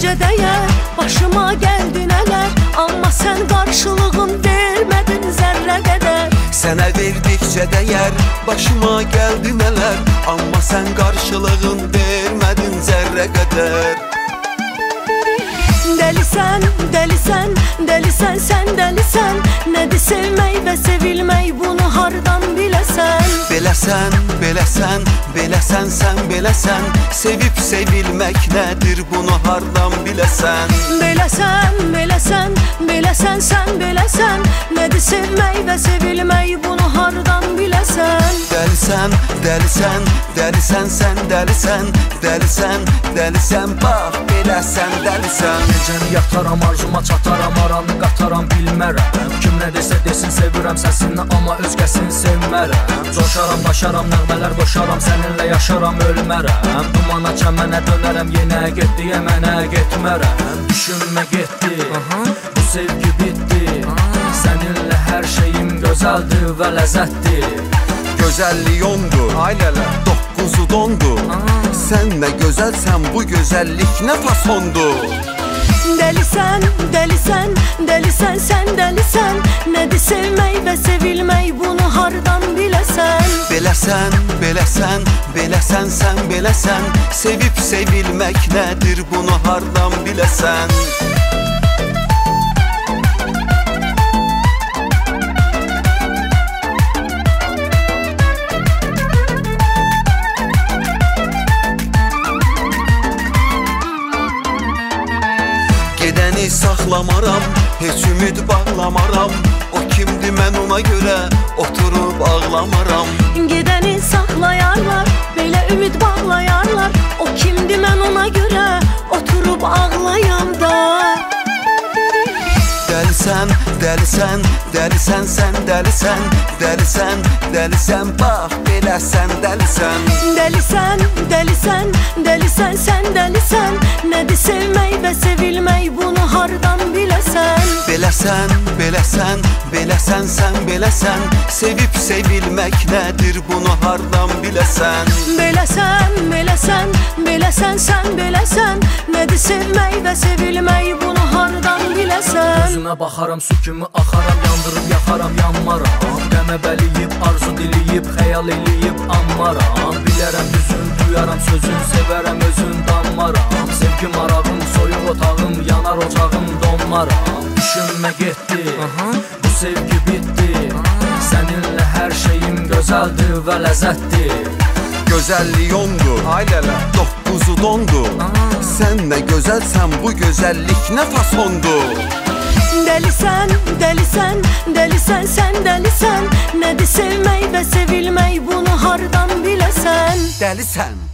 verdikcə dəyər, başıma gəldi nələr, amma sən qarşılığın vermədin zərrə qədər. Sənə verdikcə dəyər, başıma gəldi nələr, amma sən qarşılığın vermədin zərrə qədər. Dəlisən, dəlisən, dəlisən, sən dəlisən, nədir sevmək və sevilmək, bunu hardan biləsən? Beləsən, beləsən, beləsən, sən beləsən, sevib sevilmək nədir, bunu hardan biləsən? Beləsən, beləsən, beləsən, sən beləsən, nədir sevmək və sevilmək, bunu hardan biləsən? Dəlisən, dəlisən, dəlisən, sən dəlisən, dəlisən, dəlisən, bax beləsən, dəlisən. Necəni yataram, arzuma çataram, aranı qataram, bilmərəm. Kim nə desə desin, sevirəm səsini, amma özgəsini sevmərəm. Coşaram, daşaram, nəğmələr qoşaram, səninlə yaşaram, ölmərəm. Dumana çəmənə dönərəm, yenə get deyə mənə getmərəm. Düşünmə getdi, bu sevgi bitdi. Səninlə hər şeyim gözəldir və ləzzətdir. Gözəllik ondur, ailələ, 9'u dondu. Sən nə gözəlsən, bu gözəllik nə fasondur. Dəlisən, dəlisən, dəlisən, sən dəlisən, nədir sevmək və sevilmək, bunu hardan biləsən? Beləsən, beləsən, beləsən, sən beləsən, sevib sevilmək nədir, bunu hardan biləsən? Gedəni saxlamaram, heç ümid bağlamaram. O kimdir, mən ona görə oturub ağlamaram. Gedəni saxlayarlar, belə ümid bağlayarlar. O kimdir, mən ona görə oturub ağlayam da. Dəlisən, dəlisən, dəlisən, sən dəlisən, dəlisən, dəlisən, bax beləsən, dəlisən. Dəlisən, dəlisən, dəlisən, sən dəlisən, nədir sevmək və sevilmək, bunu hardan biləsən? Beləsən, beləsən, beləsən, sən beləsən, sevib sevilmək nədir, bunu hardan biləsən? Beləsən, beləsən, beləsən, sən beləsən, nədir sevmək və sevilmək, bunu hardan biləsən? Gözünə baxaram, su kimi axaram, yandırıb yaxaram, yanmaram. Qəmə bəliyib, arzu diliyib, xəyal eləyib, ammaram. Bilərəm düzün, duyaram sözün, sevərəm özün, danmaram. Sevgi marağım, soyuq otağım, yanar ocağım, donmaram. Düşünmə getdi, bu sevgi bitdi. Səninlə hər şeyim gözəldir və ləzzətdir. Gözəllik ondur, ailələ, 9'u dondu. Sən nə gözəlsən, bu gözəllik nə fasondur. Dəlisən, dəlisən, dəlisən, sən dəlisən, nədir sevmək və sevilmək, bunu hardan biləsən? Dəlisən.